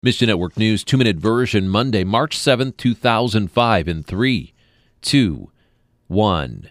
Mission Network News 2-minute version, Monday, March 7th, 2005, in 3, 2, 1.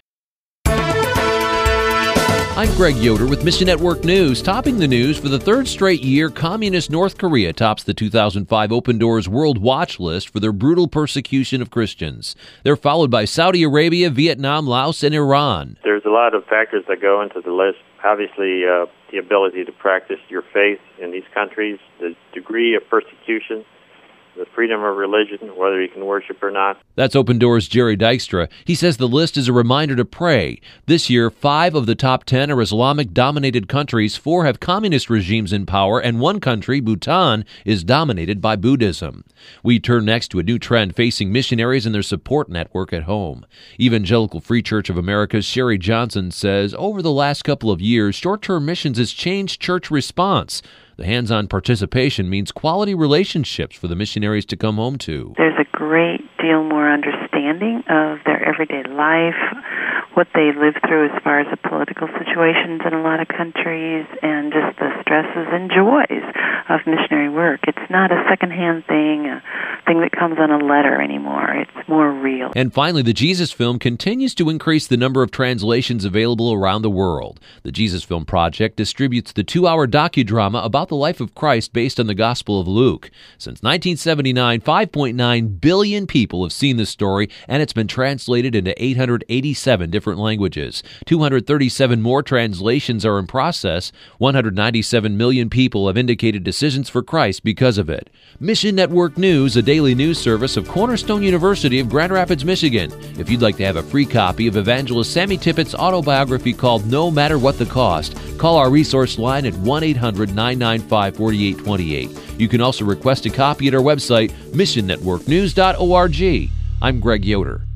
I'm Greg Yoder with Mission Network News. Topping the news, for the third straight year, communist North Korea tops the 2005 Open Doors World Watch list for their brutal persecution of Christians. They're followed by Saudi Arabia, Vietnam, Laos, and Iran. There's a lot of factors that go into the list. Obviously, the ability to practice your faith in these countries, the degree of persecution, the freedom of religion, whether you can worship or not. That's Open Doors' Jerry Dykstra. He says the list is a reminder to pray. This year, 5 of the top 10 are Islamic-dominated countries, 4 have communist regimes in power, and 1 country, Bhutan, is dominated by Buddhism. We turn next to a new trend facing missionaries and their support network at home. Evangelical Free Church of America's Sherry Johnson says, over the last couple of years, short-term missions has changed church response. The hands-on participation means quality relationships for the missionaries to come home to. There's a great deal more understanding of their everyday life, what they live through as far as the political situations in a lot of countries, and just the stresses and joys of missionary work. It's not a secondhand thing, a thing that comes on a letter anymore. It's more real. And finally, the Jesus Film continues to increase the number of translations available around the world. The Jesus Film Project distributes the 2-hour docudrama about the life of Christ based on the Gospel of Luke. Since 1979, 5.9 billion people have seen this story, and it's been translated into 887 different languages. 237 more translations are in process. 197 million people have indicated decisions for Christ because of it. Mission Network News, a daily news service of Cornerstone University of Grand Rapids, Michigan. If you'd like to have a free copy of evangelist Sammy Tippett's autobiography called No Matter What the Cost, call our resource line at 1-800-995-4828. You can also request a copy at our website, missionnetworknews.org. I'm Greg Yoder.